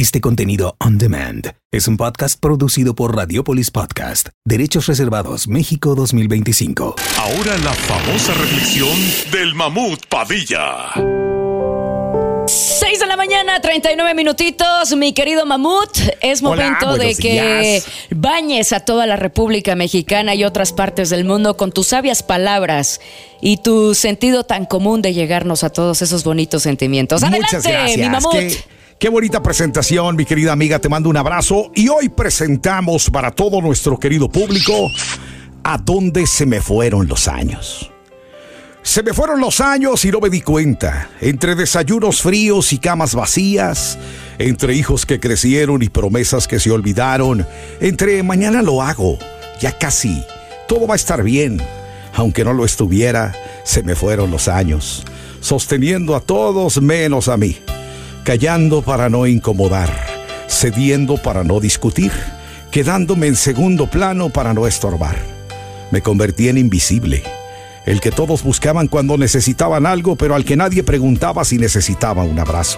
Este contenido on demand es un podcast producido por Radiopolis Podcast. Derechos reservados México 2025. Ahora la famosa reflexión del Mamut Padilla. 6 de la mañana, 39 minutitos, mi querido Mamut. Es momento de que bañes a toda la República Mexicana y otras partes del mundo con tus sabias palabras y tu sentido tan común de llegarnos a todos esos bonitos sentimientos. Adelante, muchas gracias, mi Mamut. Qué bonita presentación, mi querida amiga. Te mando un abrazo. Y hoy presentamos para todo nuestro querido público ¿A dónde se me fueron los años? Se me fueron los años y no me di cuenta. Entre desayunos fríos y camas vacías, entre hijos que crecieron y promesas que se olvidaron, entre mañana lo hago, ya casi, todo va a estar bien. Aunque no lo estuviera, se me fueron los años, sosteniendo a todos menos a mí, callando para no incomodar, cediendo para no discutir, quedándome en segundo plano para no estorbar. Me convertí en invisible, el que todos buscaban cuando necesitaban algo, pero al que nadie preguntaba si necesitaba un abrazo.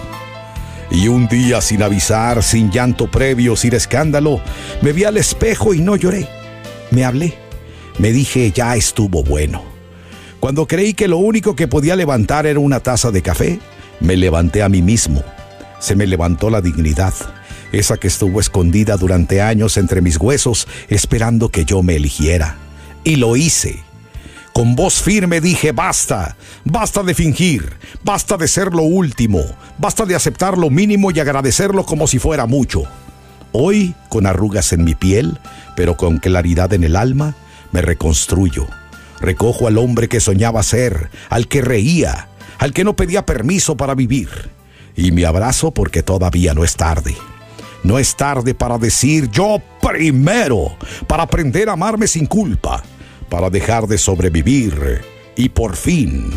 Y un día, sin avisar, sin llanto previo, sin escándalo, me vi al espejo y no lloré. Me hablé, me dije, ya estuvo bueno. Cuando creí que lo único que podía levantar era una taza de café, me levanté a mí mismo. Se me levantó la dignidad, esa que estuvo escondida durante años entre mis huesos, esperando que yo me eligiera. Y lo hice. Con voz firme dije, basta, basta de fingir, basta de ser lo último, basta de aceptar lo mínimo y agradecerlo como si fuera mucho. Hoy, con arrugas en mi piel, pero con claridad en el alma, me reconstruyo. Recojo al hombre que soñaba ser, al que reía, al que no pedía permiso para vivir. Y me abrazo porque todavía no es tarde. No es tarde para decir yo primero, para aprender a amarme sin culpa, para dejar de sobrevivir y por fin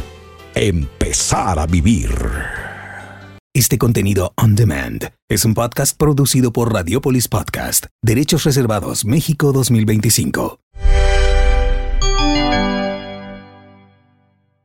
empezar a vivir. Este contenido on demand es un podcast producido por Radiopolis Podcast. Derechos reservados México 2025.